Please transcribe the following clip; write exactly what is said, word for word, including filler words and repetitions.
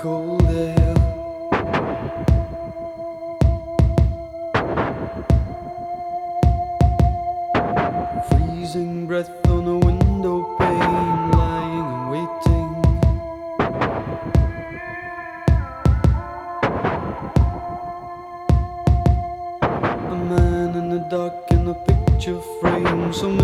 cold air. Freezing breath on a window pane, lying and waiting. A man in the dark in a picture frame, so